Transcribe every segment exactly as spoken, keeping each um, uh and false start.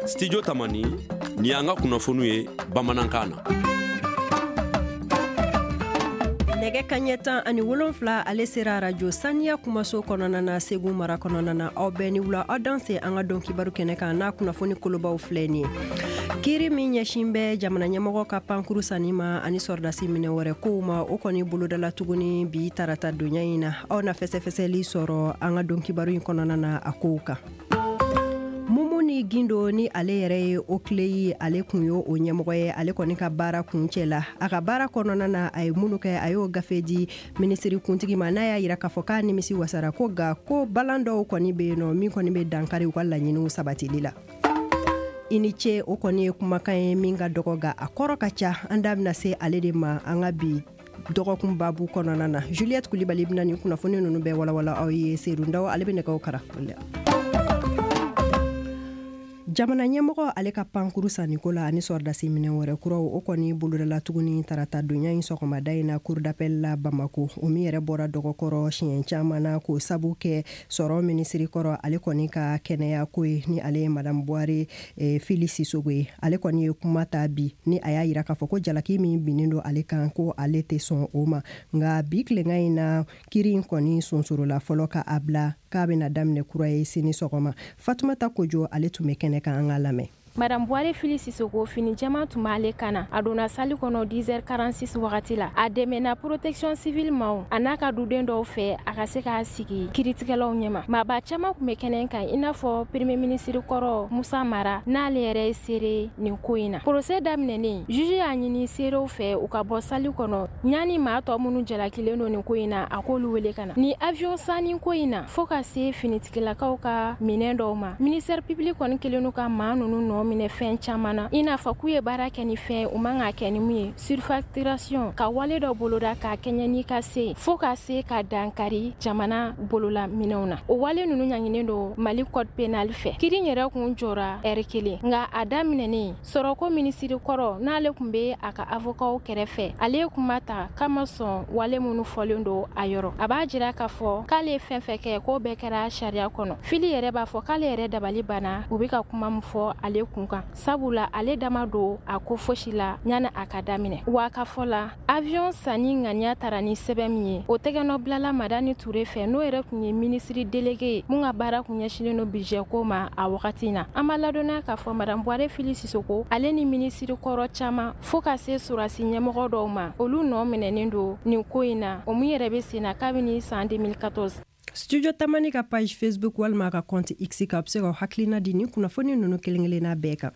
Studio Tamani ni anga kunnafoniw ye bamanankan na. Nɛgɛ kaɲɛ tan ani wolonfila ale sera radio Saniya kumaso kɔnɔna na Segu mara kɔnɔna na. Aw bɛɛ ni wula aw danse an ka dɔn kibaru kɛnɛ kan n'a kunnafoni kolobaw filɛ nin ye. Kiri min ɲɛsin bɛ jamana ɲɛmɔgɔ ka pankuru sanni ma ani sɔrdasi minɛ wɛrɛ kow ma o kɔni bolodala tuguni bi tarata donya in na. Aw na fɛsɛfɛsɛli sɔrɔ an ka dɔn kibaru in kɔnɔna na a kow kan. Mumu ni Gindo ni ale yɛrɛ ye o kile yi ale kun yo o ɲɛmɔgɔ ye ale kɔni ka baara kun cɛ la. A ka baara kɔnɔna na a ye munu kɛ a y'o gafe di minisiri kuntigi ma n'a y'a yira k'a fɔ k'a nimisi wasara ko ga ko balan dɔw kɔni bɛ yen nɔ min kɔni bɛ dankari u ka laɲiniw sabatili la. I ni ce o kɔni ye kumakan ye min ka dɔgɔ ga a kɔrɔ ka ca an da bɛna se ale de ma an ka bi dɔgɔkun babu kɔnɔna na. Juliette Kulibali bɛna ni kunnafoni ninnu bɛɛ walawala aw ye Serundaw ale bɛ nɛgɛw karafu la. Jamana ɲɛmɔgɔ ale ka pankuru sanniko la ani sɔrdasi minɛ wɛrɛ kuraw o kɔni bolodala tuguni tarata donya in sɔgɔmada in na cour d'appel la Bamako o min yɛrɛ bɔra dɔgɔkɔrɔ siɲɛ caman na k'o sabu kɛ sɔrɔ minisiri kɔrɔ ale kɔni ka kɛnɛya ko ye ni ale ye madame Buhari eh, Fili Sisogo ye. Ale kɔni ye kuma ta bi ni a y'a yira k'a fɔ ko jalaki min binnen don ale kan ko ale tɛ sɔn o ma. Nka bi tilenga in na kiri in kɔni sonsorola fɔlɔ ka a bila k'a bɛna daminɛ kura ye sini sɔgɔma. Fatumata Kojo ale tun bɛ kɛnɛ kan an ka lamɛn. Madame Buhari Fili Sisogo fini jama tun b'ale kana a donna sali kɔnɔ dix heures quarante-six wagati la a dɛmɛna protection civile ma a n'a ka duden dɔw fɛ a ka se k'a sigi kiritigɛlaw ɲɛma. Maaba caman tun bɛ kɛnɛ kan i n'a fɔ premier ministre kɔrɔ Musa Mara n'ale yɛrɛ ye seere nin ko in na. Procès daminɛnen juge y'a ɲini seerew fɛ u ka bɔ sali kɔnɔ ɲani maa tɔ minnu jalakilen don nin ko in na a k'olu wele ka na. Ni avion sanni ko in na fo ka se finitigilakaw ka minɛn dɔw ma ministère public kɔni kelen n'u ka maa ninnu nɔ minɛ fɛn caman na i n'a fɔ k'u ye baara kɛ ni fɛn u man ka kɛ ni mun ye surfacturation ka wale dɔ boloda k'a kɛɲɛ n'i ka se fo ka se ka dankari jamana bolola minɛnw na. O wale ninnu ɲaŋinen don Mali code pénal fɛ. Kiri yɛrɛ kun jɔra ɛri kelen nka a daminɛnen sɔrɔko minisiri kɔrɔ n'ale kun bɛ a ka avocat kɛrɛfɛ ale ye kuma ta k'a ma sɔn wale minnu fɔlen don a yɔrɔ. A b'a jira k'a fɔ k'ale ye fɛn fɛn kɛ k'o bɛɛ kɛra sariya kɔnɔ. Fili yɛrɛ b'a fɔ k'ale yɛrɛ dabali banna u bɛ ka kuma min fɔ ale kunkan sabula ale dama don a ko fosi la ɲani a ka daminɛ. Wa ka fɔ la avion sanni ŋaniya tara ni sɛbɛn min ye o tɛgɛnɔ bilala Madani Ture fɛ n'o yɛrɛ kun ye ministre délégué mun ka baara kun ɲɛsinnen don budget ko ma a wagati na. An b'a ladɔnniya k'a fɔ Madame Buhari Fili Sisogo ale ni ministre kɔrɔ caman fo ka se surasi ɲɛmɔgɔ dɔw ma olu nɔ minɛnen don nin ko in na o mun yɛrɛ bɛ sen na kabini san deux mille quatorze. Studio Tamani ka page Facebook walima ka compte X ka bɛ se ka hakilina di ni kunnafoni ninnu kelen-kelenna bɛɛ kan.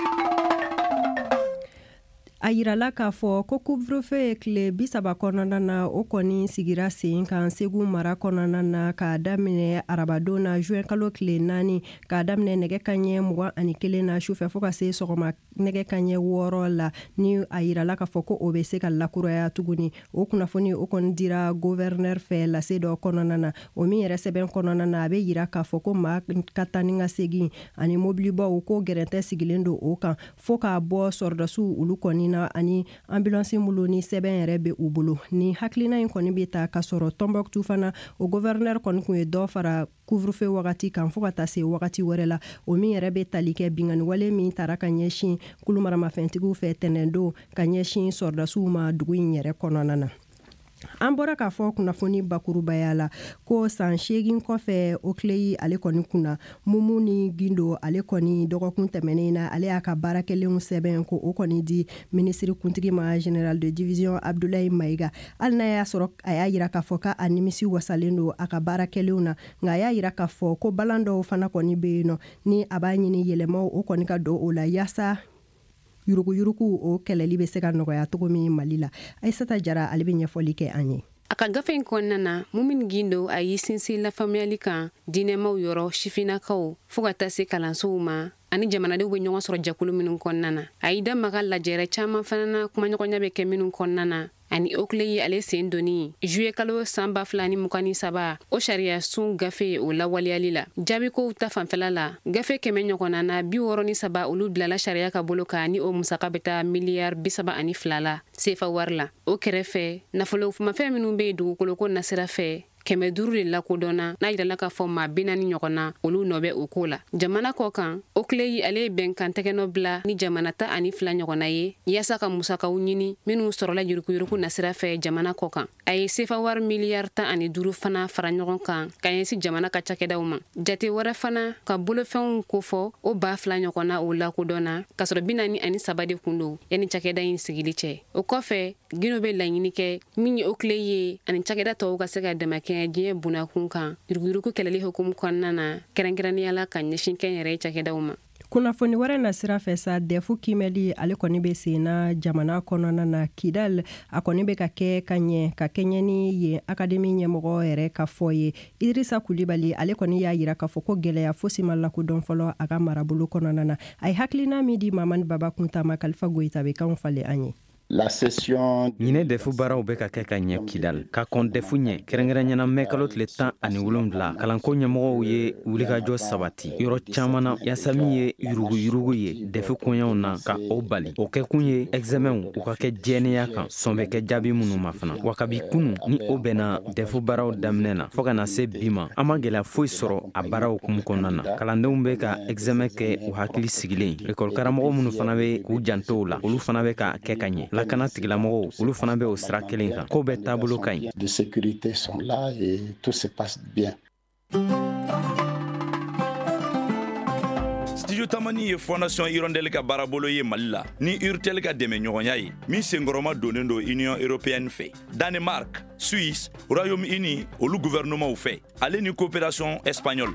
A yirala k'a fɔ ko couvre-feu ye tile bi saba kɔnɔna na o kɔni sigira sen kan Segu mara kɔnɔna na k'a daminɛ arabadon na juin kalo tile naani k'a daminɛ nɛgɛ kaɲɛ mugan ani kelen na sufɛ fo ka se sɔgɔma nɛgɛ kaɲɛ wɔɔrɔ la ni a yirala k'a fɔ ko o bɛ se ka lakuraya tuguni. O kunnafoni o kɔni dira gouverneur fɛ lase dɔ kɔnɔna na o min yɛrɛ sɛbɛn kɔnɔna na a bɛ yira k'a fɔ ko maa ka taa ni ka segin ani mobilibaw ko gɛrɛntɛ sigilen don o kan fo k'a bɔ sɔrdasiw olu kɔni na ani ambulance mulu ni sɛbɛn yɛrɛ bɛ u bolo. Ni hakilina in kɔni bɛ ta ka sɔrɔ Tombouctou fana o gouverneur kɔni kun ye dɔ fara couvre-feu wagati kan fo ka taa se wagati wɛrɛ la o min yɛrɛ bɛ tali kɛ bingani wale min tara ka ɲɛsin kulumaramafɛntigiw fɛ tɛnɛndon ka ɲɛsin sɔrdasiw ma dugu in yɛrɛ kɔnɔna na. An bɔra k'a fɔ kunnafoni bakurubaya la ko san seegin kɔfɛ o tile yi ale kɔni kunna Mumu ni Gindo ale kɔni dɔgɔkun tɛmɛnen na ale y'a ka baarakɛlenw sɛbɛn ko o kɔni di minisiri kuntigi ma général de division Abdoulaye Maïga hali n'a y'a sɔrɔ a y'a yira k'a fɔ k'a nimisi wasalen don a ka baarakɛlenw na nka a y'a yira k'a fɔ ko balan dɔw fana kɔni bɛ yen nɔ ni a b'a ɲini yɛlɛmaw o kɔni ka don o la yaasa yuruguyurugu o kɛlɛli bɛ se ka nɔgɔya cogo min Mali la. Aïssata Jara ale bɛ ɲɛfɔli kɛ an ye. A ka gafe in kɔnɔna na Mumu Gindo a y'i sinsin lafaamuyali kan diinɛmaw yɔrɔ sifinnakaw fo ka taa se kalansow ma ani jamanadenw bɛ ɲɔgɔn sɔrɔ jɛkulu minnu kɔnɔna na. A y'i da maga lajɛrɛ caman fana na kumaɲɔgɔnya bɛ kɛ minnu kɔnɔna na ani o tile ye ale sen donni juillet kalo san ba fila ni mugan ni saba o sariya sun gafe o lawaleyali la. Jaabikow ta fanfɛla la gafe kɛmɛ ɲɔgɔnna na bi wɔɔrɔ ni saba olu bilala sariya ka bolo kan ni o musaka bɛ taa miliyari bi saba ani fila la sefa wari la. O kɛrɛfɛ nafolomafɛn minnu bɛ dugukolo ko nasira fɛ kɛmɛ duuru de lakodɔnna n'a yirala k'a fɔ maa bi naani ɲɔgɔnna olu nɔ bɛ o ko la. Jamana kɔ kan o kile yi ale ye bɛnkan tɛgɛnɔ bila ni jamana ta ani fila ɲɔgɔnna ye yaasa ka musakaw ɲini minnu sɔrɔla yurukuyuruku nasira fɛ jamana kɔ kan. A ye sefa wari miliyari tan ani duuru fana fara ɲɔgɔn kan ka ɲɛsin jamana ka cakɛdaw ma. Jate wɛrɛ fana ka bolofɛnw kofɔ o ba fila ɲɔgɔnna o lakodɔnna ka sɔrɔ bi naani ani saba de kun don yanni cakɛda in sigili cɛ. O kɔfɛ Guinée bɛ laɲini kɛ min ye o kile ye ani cakɛda tɔw ka se ka dɛmɛ kɛ diɲɛ bunakun kan yuruguyuruku kɛlɛli hukumu kɔnɔna na kɛrɛnkɛrɛnniyala ka ɲɛsin kɛnyɛrɛ cakɛdaw ma. Kunnafoni wɛrɛ na sira fɛ sa defu kimɛli ale kɔni bɛ sen na jamana kɔnɔna na Kidal a kɔni bɛ ka kɛ ka ɲɛ ka kɛɲɛ ni ye akademi ɲɛmɔgɔ yɛrɛ ka fɔ ye. Idrissa Kulibali ale kɔni y'a yira k'a fɔ ko gɛlɛya fosi ma lakodɔn fɔlɔ a ka marabolo kɔnɔna na. A ye hakilina min di Mamani Baba Kuntama Kalifa Goyita bɛ kanw falen an ye. La session ɲinɛ defu baaraw bɛ ka kɛ ka ɲɛ Kidal ka kɔn defu ɲɛ kɛrɛnkɛrɛnɲɛna mɛ kalo tile tan ani wolonwula kalanko ɲɛmɔgɔw ye wulikajɔ sabati yɔrɔ caman na yaasa min ye yuruguyurugu ye defu koɲɛw na ka o bali o kɛ kun ye examɛnw u ka kɛ jɛnɛya kan sɔn bɛ kɛ jaabi minnu ma fana wa kabi kunu ni o bɛnna defu baaraw daminɛ na fɔɔ ka na se bi ma an ma gɛlɛya foyi sɔrɔ a baaraw hukumu kɔnɔna na kalandenw bɛ ka examɛn kɛ u hakili sigilen ekɔli karamɔgɔ minnu fana bɛ k'u janto la olu fana bɛ ka kɛ ka ɲɛ lakana tigilamɔgɔw olu fana bɛ o sira kelen kan ko bɛ taabolo ka ɲi. De sécurité sont là et tout se passe bien. Studio Tamani ye Fondation Hirondelle ka baarabolo ye Mali la ni Urtel ka dɛmɛ ɲɔgɔnya ye min senkɔrɔma donnen do Union Européenne fɛ. Danemark, Suisse, Royaume-Uni olu gouvernement fɛ ale ni coopération espagnole.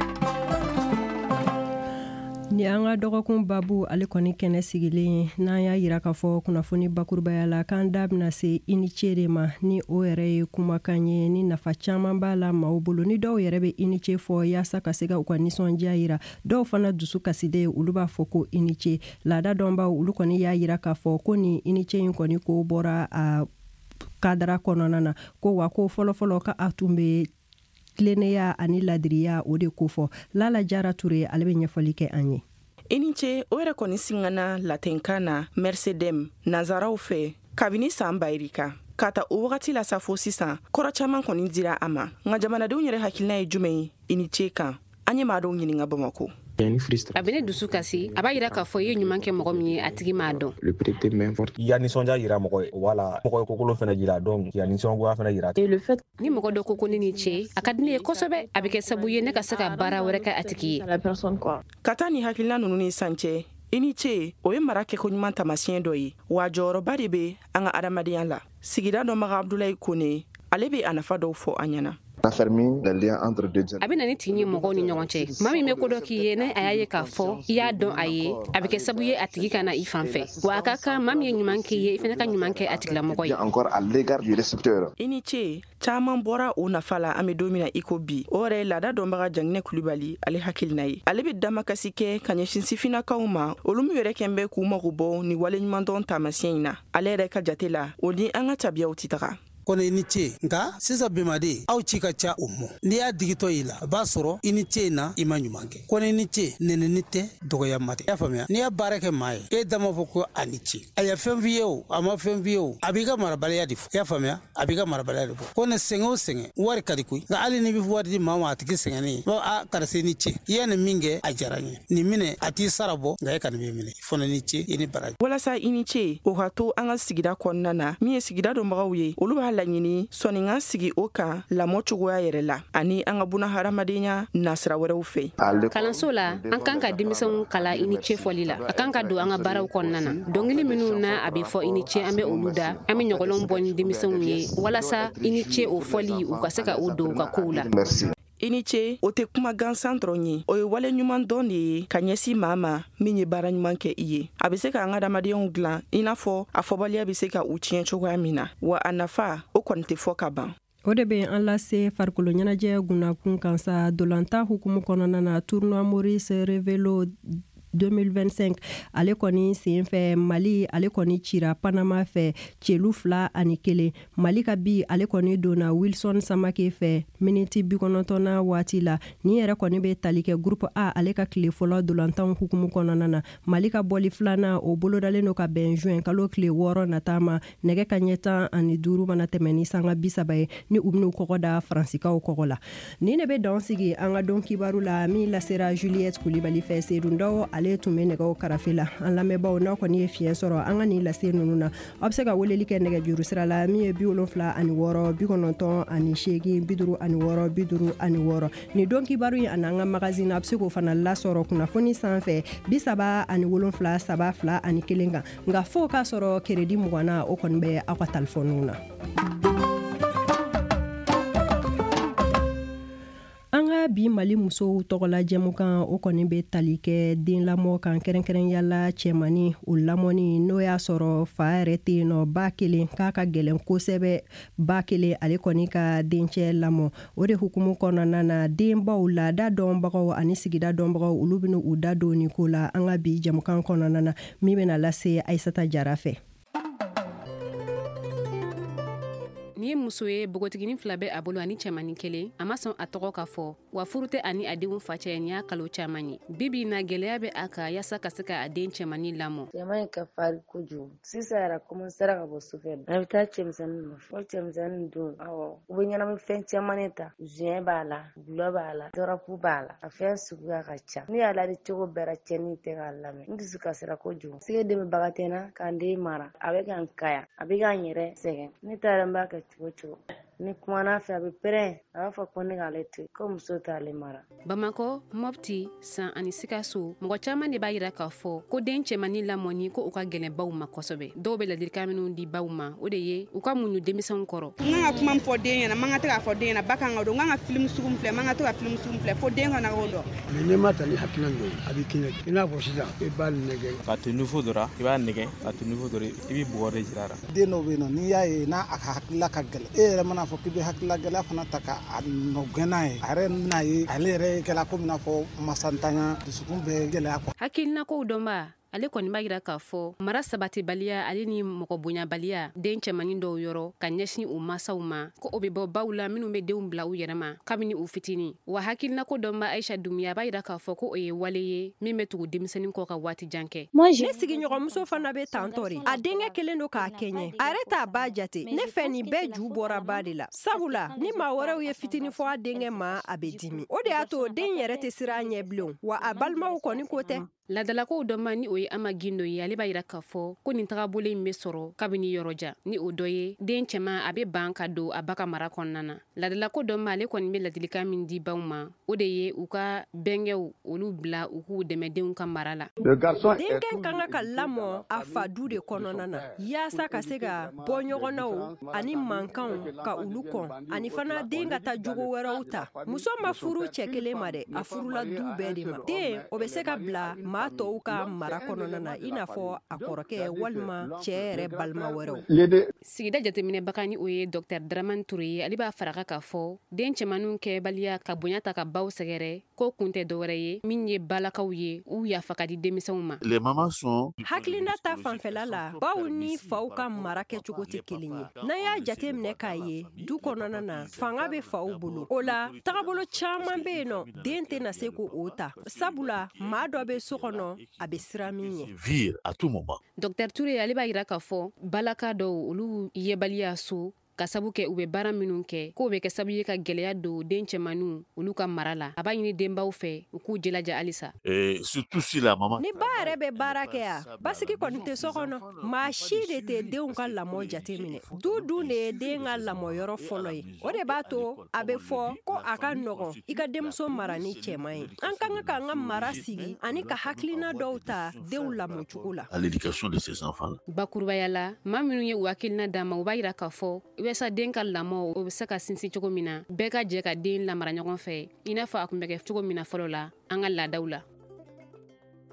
Ni an ka dɔgɔkun babu ale kɔni kɛnɛ sigilen n'an y'a yira k'a fɔ kunnafoni bakurubaya la k'an da bɛna se I N I C de ma ni o yɛrɛ ye kumakan ye ni nafa caman b'a la maaw bolo ni dɔw yɛrɛ bɛ I N I C fɔ yaasa ka se ka u ka nisɔndiya yira dɔw fana dusu kasiden olu b'a fɔ ko I N I C laada dɔnbaw olu kɔni y'a yira k'a fɔ ko ni I N I C in kɔni ko bɔra a kadara kɔnɔna na ko wa ko fɔlɔfɔlɔ ka a tun bɛ tilennenya ani ladiriya o de ko fɔ Lala Jara Ture ale bɛ ɲɛfɔli kɛ an ye. I N I C o yɛrɛ kɔni singana latenkan na Mercedem nazaraw fɛ kabini san bayirika ka ta o wagati la sa fo sisan kɔrɔ caman kɔni dira a ma nka jamanadenw yɛrɛ hakilina ye jumɛn ye I N I C kan an ye maa dɔw ɲininka Bamako. A bɛ ne dusu kasi a b'a yira k'a fɔ i ye ɲuman kɛ mɔgɔ min ye a tigi m'a dɔn. I ya nisɔndiya yira mɔgɔ ye wala mɔgɔ ye kokolo fana jira donc ya nisɔngoya fana jira. Ni mɔgɔ dɔ ko ko ne ni ce a ka di ne ye kosɛbɛ a bɛ kɛ sabu ye ne ka se ka baara wɛrɛ kɛ a tigi ye. Ka taa ni hakilina ninnu ni san cɛ I N I C o ye mara kɛko ɲuman tamasiyɛn dɔ ye wa jɔyɔrɔba de bɛ an ka adamadenya la. Sigida dɔnbaga Abdulayi Kone ale bɛ a nafa dɔw fɔ an ɲɛna. A bɛ na ni tigi ye mɔgɔw ni ɲɔgɔn cɛ maa min bɛ ko dɔ k'i ye ne a y'a ye k'a fɔ i y'a dɔn a ye a bɛ kɛ sabu ye a tigi ka na i fan fɛ wa a ka kan maa min ye ɲuman k'i ye i fana ka ɲuman kɛ a tigilamɔgɔ ye. I N I C caman bɔra o nafa la an bɛ don min na i ko bi o yɛrɛ ye laada dɔnbaga Janginɛ Kulibali ale hakilina ye ale bɛ damakasi kɛ ka ɲɛsin sifinnakaw ma olu min yɛrɛ kɛn bɛ k'u mago bɔ ni waleɲumandɔn taamasiyɛn in na ale yɛrɛ ka jate la o ni an ka tabiyaw tɛ taga. Kɔnɔ I N I C nka sisan bimade aw ci ka ca o mɔ n'i y'a digitɔ i la a b'a sɔrɔ I N I C na i ma ɲuman kɛ kɔnɔ I N I C nɛnɛni tɛ dɔgɔyama tɛ i y'a faamuya n'i y'a baara kɛ maa ye e dama fɔ ko a ni ce a ye fɛn f'i ye o a ma fɛn f'i ye o a b'i ka marabaliya de fɔ i y'a faamuya a b'i ka marabaliya de fɔ ko ne sɛgɛn o sɛgɛn wari ka di koyi nka hali n'i bɛ wari di maa ma a tigi sɛgɛnnen bon a karisa I N I C i ye nin min kɛ a diyara n ye nin minɛ a t'i sara bɔ nka e ka nin bɛ minɛ i fana ni ce i ni baraji. Walasa I N I C o ka to an ka sigida kɔnɔna na min ye sigida dɔnbagaw ye olu b'a laɲini sɔnni n ka sigi o kan lamɔ cogoya yɛrɛ la ani an ka buna hadamadenya nasira wɛrɛw fɛ. Kalanso la an kan ka denmisɛnw kala I N I C fɔli la a kan ka don an ka baaraw kɔnɔna na dɔnkili minnu na a bɛ fɔ I N I C an bɛ olu da an bɛ ɲɔgɔlɔn bɔ ni denmisɛnw ye walasa I N I C o fɔli u ka se ka o don u ka kow la. I N I C o tɛ kuma gansan dɔrɔn ye o ye wale ɲuman dɔn de ye ka ɲɛsin maa ma min ye baara ɲuman kɛ i ye a bɛ se ka an ka adamadenw dilan i n'a fɔ a fɔbaliya bɛ se ka u tiɲɛ cogoya min na wa a nafa o kɔni tɛ fɔ ka ban. O de bɛ an lase farikolo ɲɛnajɛ gunnakun kan sa dolanta hukumu kɔnɔna na tournoi Maurice Revelo deux mille vingt-cinq ale kɔni sen fɛ Mali ale kɔni cira Panama fɛ celu fila ani kelen. Mali ka bi ale kɔni donna Wilson Samake fɛ miniti bi kɔnɔntɔnna waati la. Ni yɛrɛ kɔni bɛ tali kɛ groupe A ale ka tile fɔlɔ dolantan hukumu kɔnɔna na. Mali ka bɔli filanan o bolodalen no ka bɛn juin kalo tile wɔɔrɔ nata ma. Nɛgɛ ka ɲɛ tan ani duuru mana tɛmɛ ni sanga bi saba ye ni u bɛn'u kɔgɔ da Faransikaw kɔgɔ la. Ni ne bɛ dɔn sigi an ka don kibaru la min lasera Juliette Kulibali fɛ Sedundɔ ale tun bɛ nɛgɛw karafe la. An lamɛnbaw n'aw kɔni ye fiɲɛ sɔrɔ an ka nin lase ninnu na aw bɛ se ka weleli kɛ nɛgɛjuru sira la min ye bi wolonfila ani wɔɔrɔ bi kɔnɔntɔn ani seegin bi duuru ani wɔɔrɔ bi duuru ani wɔɔrɔ. Ni don kibaru in ani an ka magazine a bɛ se k'o fana lasɔrɔ kunnafoni sanfɛ bi saba ani wolonfila saba fila ani kelen kan nka fo k'a sɔrɔ crédit muganna o kɔni bɛ aw ka telefɔniw na. An ka bi Mali musow tɔgɔla jɛmukan o kɔni bɛ tali kɛ den lamɔ kan kɛrɛnkɛrɛnyala cɛmani o lamɔni n'o y'a sɔrɔ fa yɛrɛ tɛ yen nɔ ba kelen k'a ka gɛlɛn kosɛbɛ ba kelen ale kɔni ka dencɛ lamɔ o de hukumu kɔnɔna na denbaw laada dɔnbagaw ani sigida dɔnbagaw olu bɛna u da don nin ko la an ka bi jɛmukan kɔnɔna na min bɛna lase Aisata Jara fɛ. Ni ye muso ye bogotigini fila bɛ a bolo ani cɛmani kelen a ma sɔn a tɔgɔ ka fɔ wa furu tɛ ani a denw facɛ ni y'a kalo caman ye bibi na gɛlɛya bɛ a kan yasa ka se ka a den cɛmani lamɔ. Cɛman ka fari kojugu sisan yɛrɛ commencera ka bɔ sufɛ a bɛ taa cɛmisɛnnin nɔfɛ o cɛmisɛnnin don awɔ u bɛ ɲɛnami fɛn caman ta juin b'a la gulɔ b'a la dɔrɔpu b'a la a fɛn suguya ka ca ne y'a ladi cogo bɛɛ cɛnni tɛ k'a lamɛn n dusu kasira kojugu sege dɛmɛbaga tɛ n na k'an den mara a bɛ k'an kaya a bɛ k'an yɛrɛ sɛgɛn ne taara n b'a kɛ cogo cogo ni kuma n'a fɛ a bɛ pɛrɛn a b'a fɔ ko ne k'ale to ko muso t'ale mara. Bamakɔ, Mopti, San ani Sikaso mɔgɔ caman de b'a yira k'a fɔ ko den cɛmani lamɔni ko u ka gɛlɛn baw ma kosɛbɛ dɔw bɛ ladilikan minnu di baw ma o de ye u ka muɲu denmisɛnw kɔrɔ. N kan ka kuma min fɔ den ɲɛna man ka tɛ k'a fɔ den ɲɛna ba kan ka don n kan ka film sugu min filɛ man ka tɛ ka film sugu min filɛ fo den kana o dɔn. Mais n'i ma ta ni hakilina dɔ ye a b'i kɛɲɛ i n'a fɔ sisan i b'a nɛgɛ ka to niveau dɔ la i b'a nɛgɛ ka to niveau dɔ la i b'i bugɔ de jira a la. Den dɔw bɛ yen nɔ n'i y'a ye n'a a ka hakilila ka gɛlɛn e yɛrɛ mana fɔ k'i bɛ hakilila gɛlɛya fana ta ka a nɔgɛn n'a ye a yɛrɛ bɛna ye ale yɛrɛ kɛla ko bɛna fɔ masantanya dusukun bɛ gɛlɛya kɔ. Hakilina kow dɔnba ale kɔni b'a yira k'a fɔ mara sabatibaliya ale ni mɔgɔ bonyabaliya den cɛmani dɔw yɔrɔ ka ɲɛsin u masaw ma ko o bɛ bɔ baw la minnu bɛ denw bila u yɛrɛ ma kabini u fitini wa hakilina ko dɔnba Aisha Dumiya b'a yira k'a fɔ ko o ye wale ye min bɛ tugu denmisɛnnin kɔ ka waati jan kɛ. Ne sigiɲɔgɔnmuso fana bɛ tantɔri a denkɛ kelen don k'a kɛɲɛ a yɛrɛ t'a ba jate ne fɛ nin bɛɛ ju bɔra ba de la sabula ni maa wɛrɛw ye fitini fɔ a denkɛ ma a bɛ dimi o de y'a to den yɛrɛ tɛ siran a ɲɛ bilen wa a balimaw kɔni ko tɛ. Ladalakow dɔnba ni o ye Ama Gindo ye ale b'a yira k'a fɔ ko nin tagabolo in bɛ sɔrɔ kabini yɔrɔja ni o dɔ ye den cɛman a bɛ ban ka don a ba ka mara kɔnɔna na. Ladalako dɔnba ale kɔni bɛ ladilikan min di baw ma o de ye u ka bɛnkɛw olu bila u k'u dɛmɛ denw ka mara la. Denkɛ kan ka lamɔ a fa du de kɔnɔna na yaasa ka se ka bɔ ɲɔgɔnnaw ani mankanw ka olu kɔn ani fana den ka taa jogo wɛrɛw ta muso ma furu cɛ kelen ma dɛ a furula du bɛɛ de ma den o bɛ se ka bila maa tɔw ka mara kɔnɔna na i n'a fɔ a kɔrɔkɛ walima cɛ yɛrɛ balima wɛrɛw. Sigida jateminɛbaga ni o ye Dr Dramane Touré ye ale b'a faraka k'a fɔ den cɛmaninw kɛbaliya ka bonya ta ka baw sɛgɛrɛ ko kun tɛ dɔwɛrɛ ye min ye balakaw ye u yafa ka di denmisɛnw ma. Hakilina ta fanfɛla la baw ni faw ka mara kɛcogo tɛ kelen ye n'an y'a jateminɛ k'a ye du kɔnɔna na fanga bɛ faw bolo o la tagabolo caman bɛ yen nɔ den tɛna se ko o ta sabula maa dɔ bɛ so kɔnɔ a bɛ siran min ye. Dr Touré ale b'a yira k'a fɔ balaka dɔw olu yebaliya so ka sabu kɛ u bɛ baara minnu kɛ k'o bɛ kɛ sabu ye ka gɛlɛya don den cɛmaninw olu ka mara la a b'a ɲini denbaw fɛ u k'u jilaja halisa. Ni ba yɛrɛ bɛ baara kɛ yan basigi kɔni tɛ so kɔnɔ maa si de tɛ denw ka lamɔ jate minɛ du dun de ye den ka lamɔyɔrɔ fɔlɔ ye o de b'a to a bɛ fɔ ko a ka nɔgɔn i ka denmuso mara ni cɛman ye an ka kan k'an ka mara sigi ani ka hakilina dɔw ta denw lamɔcogo la. Bakurubaya la maa minnu ye u hakilina d'a ma u b'a yira k'a fɔ walasa den ka lamɔ o bɛ se ka sinsin cogo min na bɛɛ ka jɛ ka den lamara ɲɔgɔn fɛ i n'a fɔ a tun bɛ kɛ cogo min na fɔlɔ la an ka laadaw la.